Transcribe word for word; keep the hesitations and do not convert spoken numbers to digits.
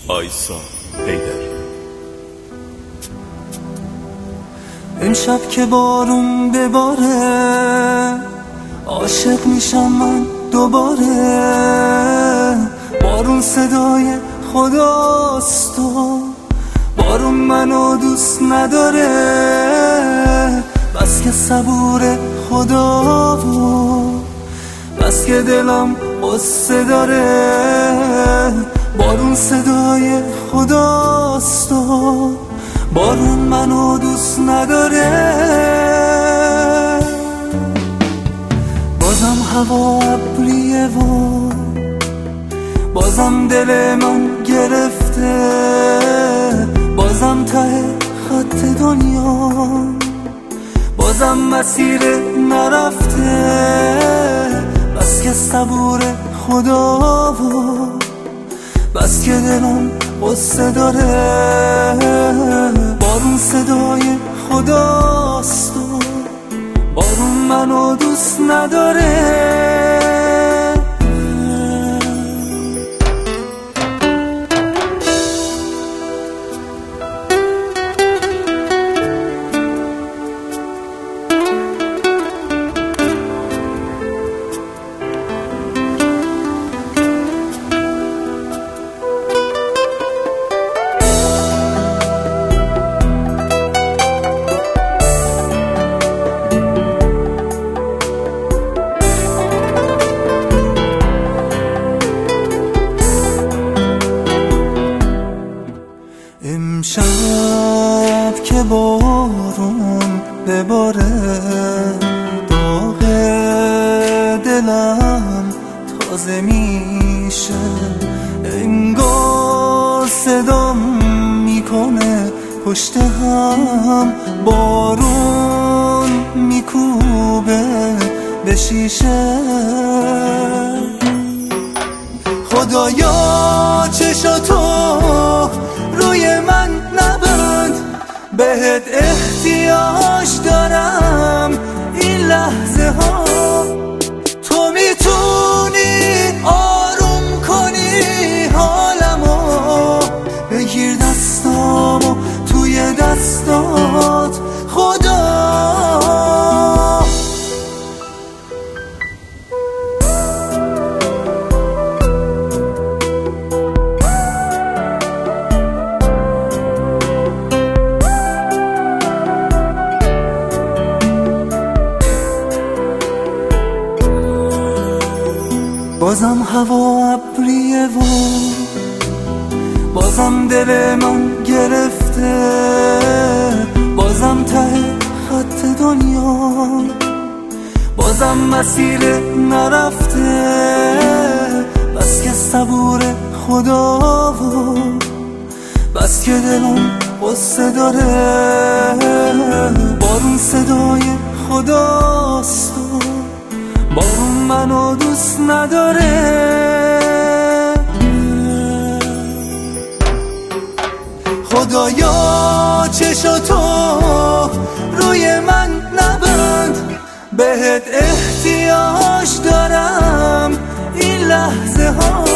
آیسا حیدری. امشب که بارون بباره عاشق میشم من دوباره. بارون صدای خداست و بارون منو دوست نداره. بس که صبور خدا و بس که دلم قصه داره. بارون صدای خداست و بارون منو دوست نداره. بازم هوا ابریه و بازم دل من گرفته. بازم ته خط دنیا بازم مسیر نرفته. بس که صبور خدا و بس که دلم قصه داره. بارون صدای خداست و بارون منو دوست نداره. امشب که بارون بباره داغ دلم تازه میشه. انگار صدام میکنه پشت هم بارون میکوبه به شیشه. خدایا چشاتو روی من نبند، بهت احتیاج دارم این لحظه ها. تو میتونی آروم کنی حالمو، بگیر دستامو توی دستات خدا. بازم هوا ابریه و بازم دل من گرفته. بازم ته خط دنیا بازم مسیر نرفته. بس که صبور خدا و بس که دلم قصه داره. بارون صدای خداست و بارون منو دوست نداره. خدایا چشاتو روی من نبند، بهت احتیاج دارم این لحظه ها.